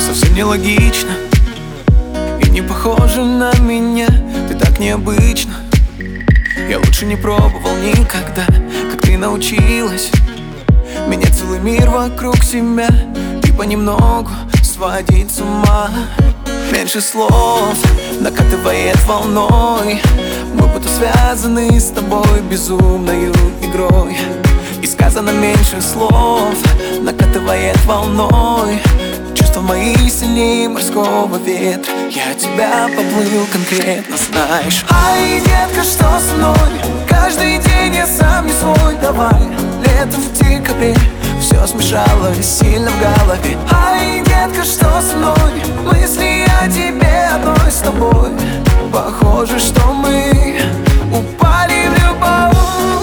Совсем нелогично и не похожа на меня. Ты так необычна. Я лучше не пробовал никогда, как ты научилась менять целый мир вокруг себя и понемногу сводить с ума. Меньше слов накатывает волной. Мы будто связаны с тобой безумною игрой. И сказано меньше слов накатывает волной. Чувства мои сильнее морского ветра. Я от тебя поплыл конкретно, знаешь. Ай, детка, что со мной? Каждый день я сам не свой. Давай, летом в декабре все смешалось сильно в голове. Ай, детка, что со мной? Мысли о тебе одной с тобой. Похоже, что мы упали в любовь.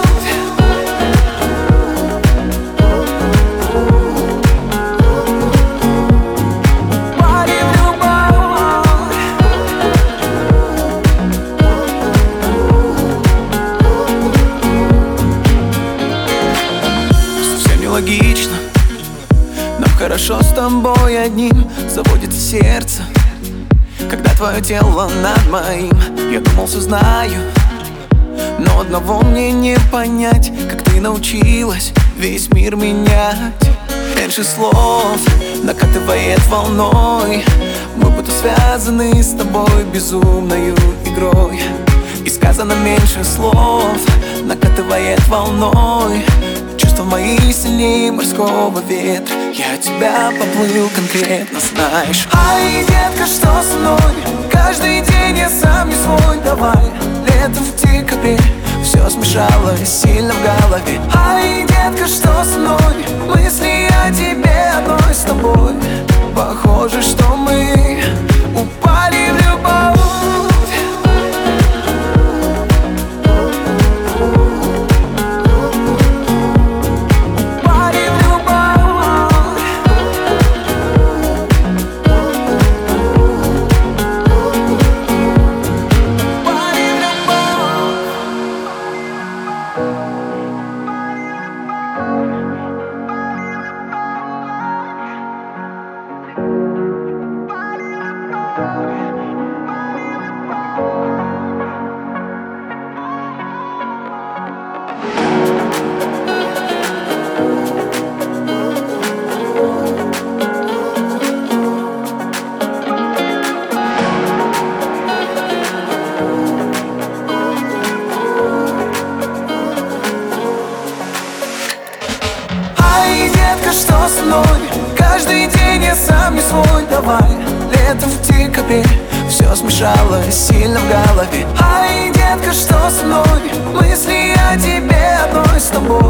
Логично, нам хорошо с тобой одним. Заводится сердце, когда твое тело над моим. Я думал, все знаю, но одного мне не понять, как ты научилась весь мир менять. Меньше слов накатывает волной. Мы будто связаны с тобой безумною игрой. И сказано меньше слов накатывает волной. Чувства мои сильнее морского ветра. Я от тебя поплыл конкретно, знаешь. Ай, детка, что со мной? Каждый день я сам не свой. Давай, летом в декабре все смешалось сильно в голове. Ай, детка, что со мной? Мысли о тебе одной с тобой. Похоже, что мы упали в любовь. Что со мной? Каждый день я сам не свой. Давай, летом в декабре все смешалось сильно в голове. Ай, детка, что со мной? Мысли о тебе одной с тобой.